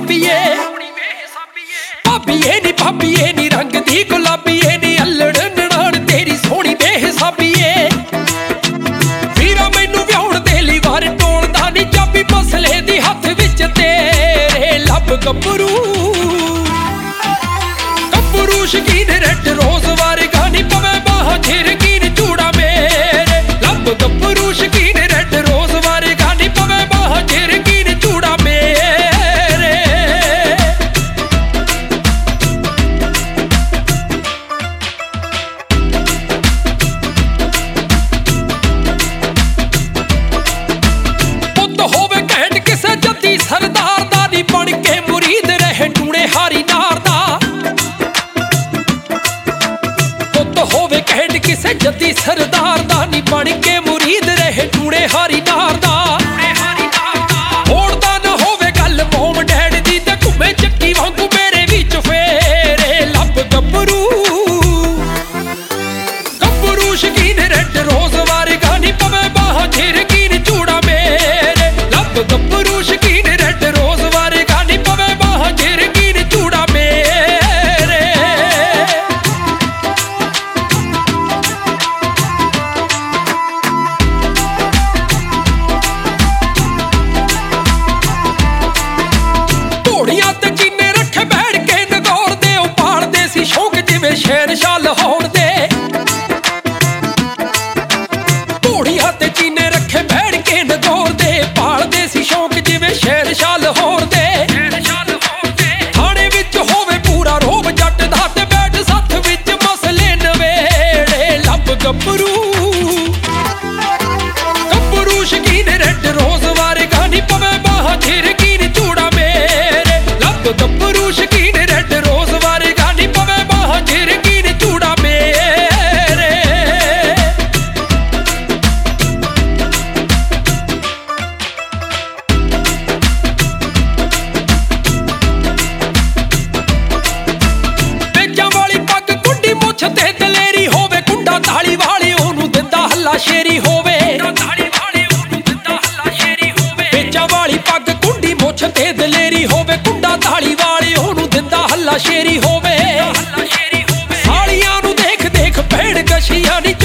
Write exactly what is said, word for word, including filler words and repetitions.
ਸਾਬੀਏ ਭਾਬੀਏ ਨੀ ਭਾਬੀਏ ਨੀ ਰੰਗ ਦੀ ਗੁਲਾਬੀਏ ਨੀ ਅਲੜ ਨਣਾਣ ਤੇਰੀ ਸੋਹਣੀ ਬੇਹਿਸਾਬੀਏ ਵੀਰਾ ਮੈਨੂੰ ਵਿਆਹੁਣ ਦੇ ਲਈ ਵਾਰ ਟੋਲਦਾ ਨੀ ਚਾਬੀ ਮਸਲੇ ਦੀ ਹੱਥ ਵਿੱਚ ਤੇਰੇ ਲੱਭ ਗੱਭਰੂ ਗੱਭਰੂ ਸ਼ਕੀਨ ਰੈੱਡ ਰੋਜ਼ ਵਰਗਾ ਨੀ ਪਵੇ ਬਾਹਾਂ ਚ ਰੰਗੀਨ ਚੂੜਾ ਮੇਰੇ ਲੱਭ ਗੱਭਰੂ ਸ਼ਕੀਨ ਰੈੱਡ ਰੋਜ਼ ਵਰਗਾ ਨੀ ਪਵੇ ਬਾਹਾਂ ਚ ਰੰਗੀਨ ਚੂੜਾ ਮੇਰੇ ਪੁੱਤ ਹੋਵੇ ਘੈਂਟ ਕਿਸੇ ਜੱਦੀ ਸਰਦਾਰ ਦਾ ਨੀ ਬਣ ਕੇ ਮੁਰੀਦ ਰਹੇ ਟੂਣੇ ਹਾਰੀ ਨਾਰ ਦਾ ਪੁੱਤ ਹੋਵੇ ਘੈਂਟ ਕਿਸੇ ਜੱਦੀ ਸਰਦਾਰ ਦਾ ਨੀ ਬਣ ਕੇ ਮੁਰੀਦ ਰਹੇ ਟੂਣੇ ਹਾਰੀ ਨਾਰ ਦਾ ਹੋੜਦਾ ਨਾ ਹੋਵੇ ਗੱਲ ਮੋਮ ਡੈਡ ਦੀ ਤੇ ਘੁੰਮੇ ਚੱਕੀ ਵਾਂਗੂ ਮੇਰੇ ਵਿੱਚ ਫੇਰੇ ਲੱਭ ਗੱਭਰੂ ਗੱਭਰੂ ਸ਼ਕੀਨ ਰੈੱਡ ਰੋਜ਼ ਵਰਗਾ ਨੀ ਪਵੇ ਬਾਹਾਂ ਚ ਰੰਗੀਨ ਚੂੜਾ ਮੇਰੇ ਲੱਭ ਗੱਭਰੂ ਸ਼ਕੀਨ ਰੈੱਡ ਰੋਜ਼ ਵਰਗਾ ਨੀ ਪਵੇ ਬਾਹਾਂ ਚ ਰੰਗੀਨ ਚੂੜਾ ਮੇਰੇ ਘੋੜੀਆਂ ਤੇ ਚੀਨੇ ਰੱਖੇ ਬੈਠ ਕੇ ਨਗੌਰ ਦੇ ਉਹ ਪਾਲਦੇ ਸੀ ਸ਼ੌਕ ਜਿਵੇਂ ਸ਼ਹਿਨਸ਼ਾਹ ਲਾਹੌਰ ਦੇ ਘੋੜੀਆਂ ਤੇ ਚੀਨੇ ਰੱਖੇ ਬੈਠ ਕੇ ਨਗੌਰ ਦੇ ਪਾਲਦੇ ਸੀ ਸ਼ੌਕ ਜਿਵੇਂ ਸ਼ਹਿਨਸ਼ਾਹ ਲਾਹੌਰ ਦੇ ਥਾਣੇ ਵਿੱਚ ਹੋਵੇ ਪੂਰਾ ਰੋਬ ਜੱਟ ਦਾ ਤੇ ਬੈਠ ਸੱਥ ਵਿੱਚ ਮਸਲੇ ਨਵੇੜੇ ਲੱਭ ਗੱਭਰੂ ਗੱਭਰੂ ਸ਼ਕੀਨ ਰੈੱਡ ਰੋਜ਼ ਵਰਗਾ ਨੀ ਪਵੇ ਬਾਹਾਂ ਚ ਰੰਗੀਨ ਚੂੜਾ ਮੇਰੇ ਲੱਭ ਗੱਭਰੂ ਸ਼ਕੀਨ ਰੈੱਡ ਰੋਜ਼ ਵਰਗਾ ਨੀ ਪਵੇ ਬਾਹਾਂ ਚ ਰੰਗੀਨ ਚੂੜਾ ਮੇਰੇ ਪੇਚਾਂ ਵਾਲੀ ਪੱਗ ਕੁੰਡੀ ਮੁੱਛ ਤੇ ਦਲੇਰੀ ਹੋਵੇ ਕੁੰਡਾ ਤਾਲੀ ਵਾਲੀ ਉਹਨੂੰ ਦਿੰਦਾ ਹੱਲਾ ਸ਼ੇਰੀ ਹੋਵੇ ਪੇਚਾਂ ਵਾਲੀ ਪੱਗ ਕੁੰਡੀ ਮੁੱਛ ਤੇ ਦਲੇਰੀ ਹੋਵੇ ਕੁੰਡਾ ਤਾਲੀ ਵਾਲੀ ਉਹਨੂੰ ਦਿੰਦਾ ਹੱਲਾ ਸ਼ੇਰੀ ਹੋਵੇ ਸਾਲੀਆਂ ਨੂੰ ਦੇਖ ਦੇਖ ਭੈਣ ਗਸ਼ੀਆਂ ਨੀ